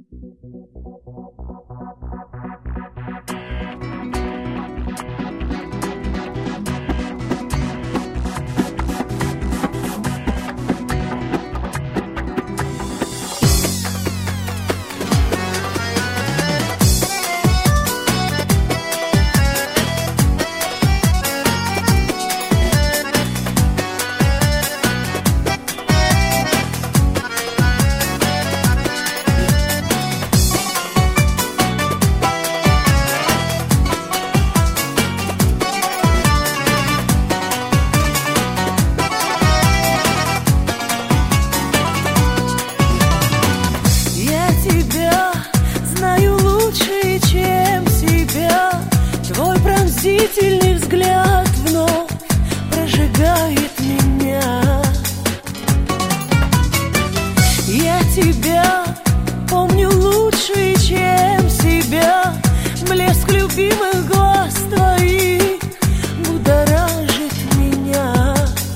Пронзительный взгляд вновь прожигает меня. Я тебя помню лучше, чем себя. Блеск любимых глаз твоих будоражит меня.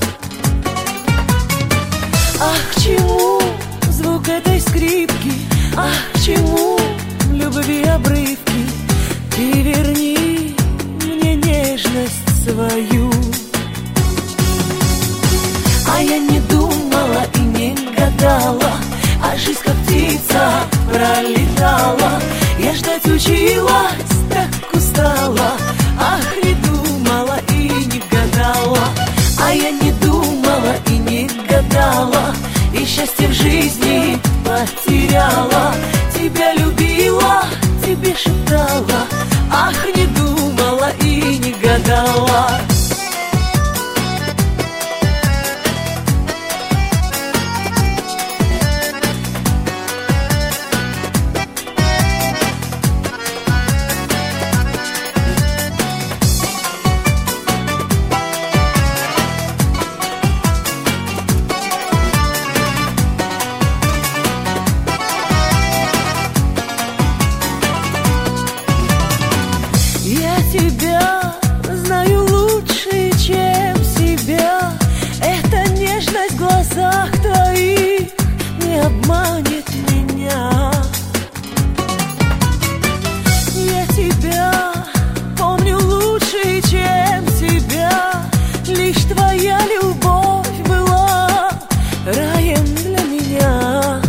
Ах, к чему звук этой скрипки? Ах, к чему любви обрывки? Ты верни нежность свою. А я не думала и не гадала, а жизнь как птица пролетала. Я ждать училась, так устала. Ах, не думала и не гадала. А я не думала и не гадала, и счастье в жизни потеряла. Тебя любила, тебе шептала. Ах, не думала и не гадала. Тебя знаю лучше, чем себя. Эта нежность в глазах твоих не обманет меня. Я тебя помню лучше, чем себя. Лишь твоя любовь была раем для меня.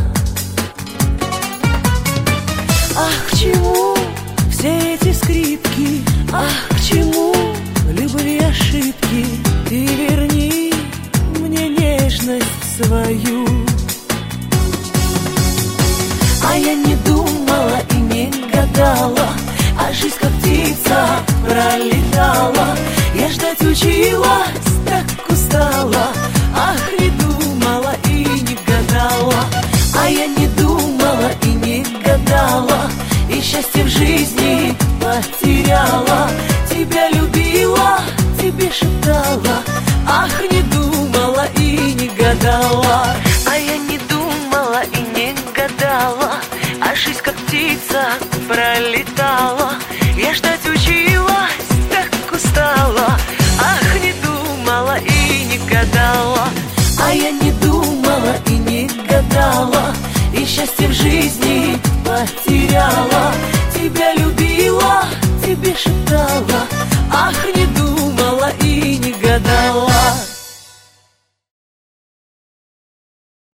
Ах, к чему все эти скрипки? Ах, к чему любви ошибки? Ты верни мне нежность свою. А я не думала и не гадала, а жизнь как птица пролетала. Я ждать училась, так устала. Ах, не думала и не гадала. А я не думала и не гадала, и счастье в жизни потеряла. Тебя любила, тебе шептала. Ах, не думала и не гадала. А я не думала и не гадала, а жизнь как птица пролетала. Я ждать училась, так устала. Ах, не думала и не гадала. А я не думала и не гадала, и счастье в жизни потеряла.